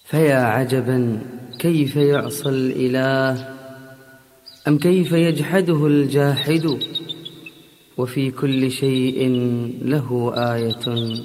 فيا عجبا كيف يعصى الإله أم كيف يجحده الجاحد وفي كل شيء له آية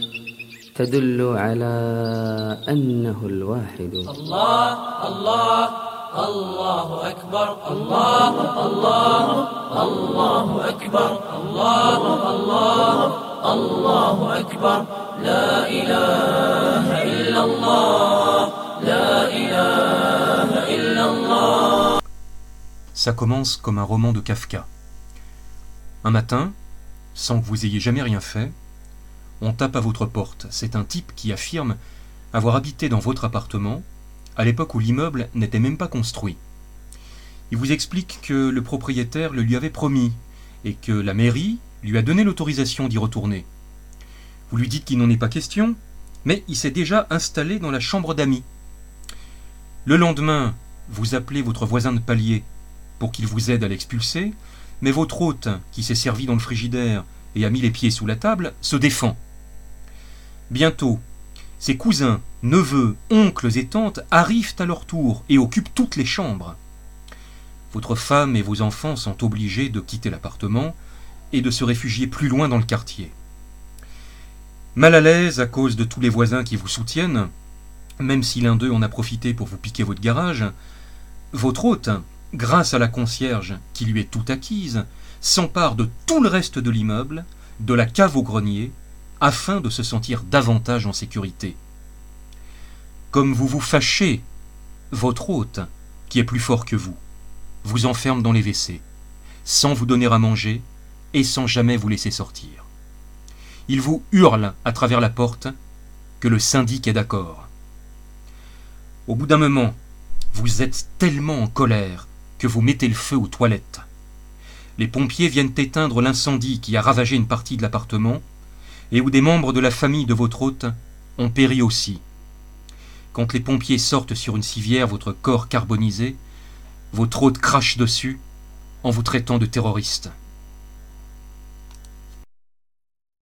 تدل على أنه الواحد. الله الله الله أكبر الله الله الله أكبر الله الله الله أكبر لا إله إلا الله لا إله إلا الله. Ça commence comme un roman de Kafka. Un matin, sans que vous ayez jamais rien fait, on tape à votre porte. C'est un type qui affirme avoir habité dans votre appartement à l'époque où l'immeuble n'était même pas construit. Il vous explique que le propriétaire le lui avait promis et que la mairie lui a donné l'autorisation d'y retourner. Vous lui dites qu'il n'en est pas question, mais il s'est déjà installé dans la chambre d'amis. Le lendemain, vous appelez votre voisin de palier pour qu'il vous aide à l'expulser, mais votre hôte, qui s'est servi dans le frigidaire et a mis les pieds sous la table, se défend. Bientôt, ses cousins, neveux, oncles et tantes arrivent à leur tour et occupent toutes les chambres. Votre femme et vos enfants sont obligés de quitter l'appartement et de se réfugier plus loin dans le quartier. Mal à l'aise à cause de tous les voisins qui vous soutiennent, même si l'un d'eux en a profité pour vous piquer votre garage, votre hôte, grâce à la concierge qui lui est tout acquise, s'empare de tout le reste de l'immeuble, de la cave au grenier, afin de se sentir davantage en sécurité. Comme vous vous fâchez, votre hôte, qui est plus fort que vous enferme dans les WC, sans vous donner à manger et sans jamais vous laisser sortir. Il vous hurle à travers la porte que le syndic est d'accord. Au bout d'un moment, vous êtes tellement en colère que vous mettez le feu aux toilettes. Les pompiers viennent éteindre l'incendie qui a ravagé une partie de l'appartement et où des membres de la famille de votre hôte ont péri aussi. Quand les pompiers sortent sur une civière votre corps carbonisé, votre hôte crache dessus en vous traitant de terroriste.